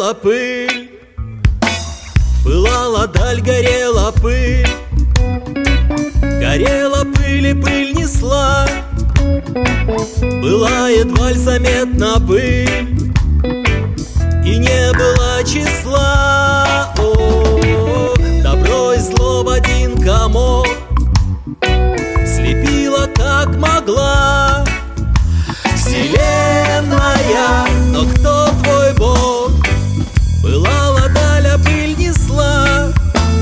горела пыль, пылала даль, горела пыль, горела пыль и пыль несла. Была едва заметна пыль, и не было числа. О, добро и зло в один комок слепила, как могла вселенная. Но кто твой Бог? Пылала даль, а пыль несла.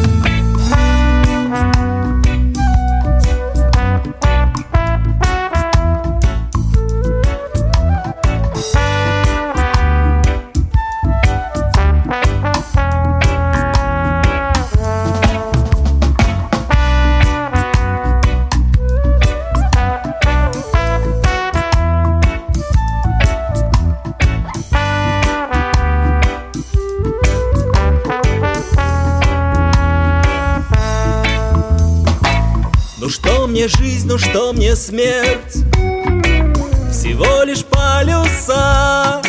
Ну что мне жизнь, ну что мне смерть? Всего лишь полюса.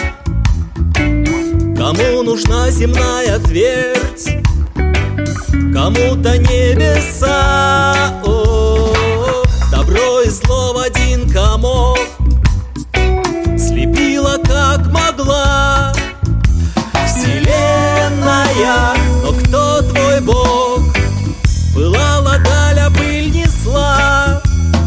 Кому нужна земная твердь, кому-то небеса. О, добро и зло в один комок слепила, как могла вселенная. Но кто твой Бог? Пылала даль, а пыль несла.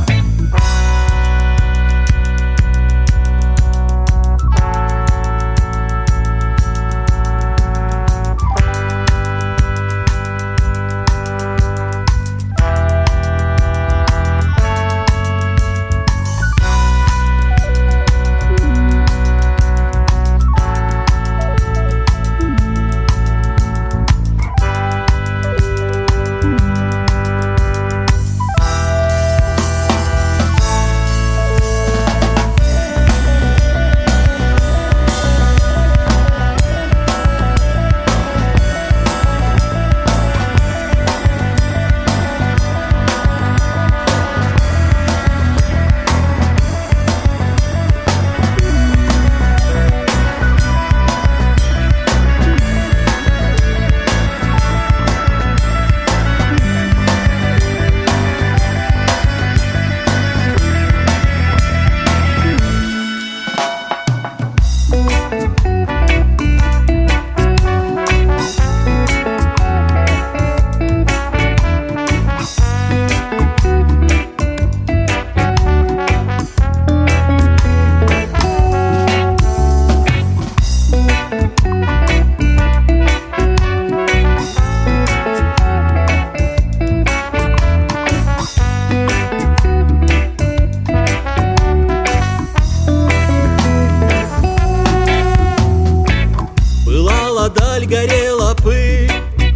Даль, горела пыль,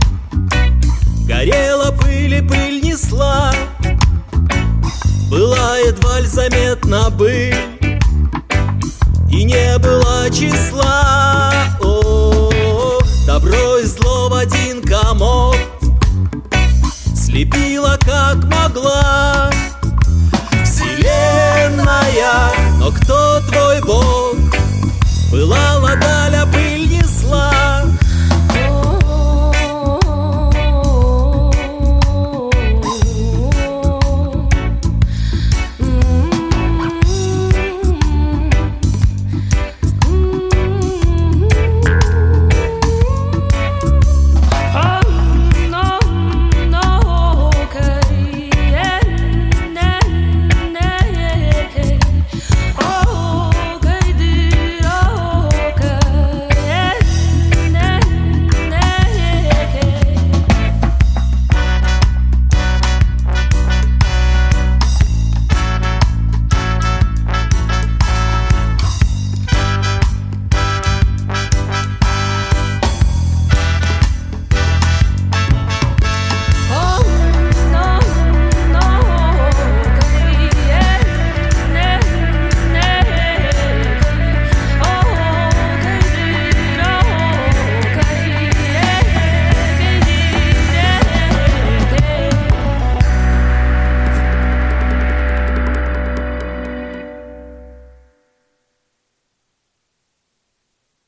горела пыль и пыль несла. Была едва заметна пыль, и не было числа. О, добро и зло в один комок слепила, как могла вселенная. Но кто твой Бог? Пылала даль,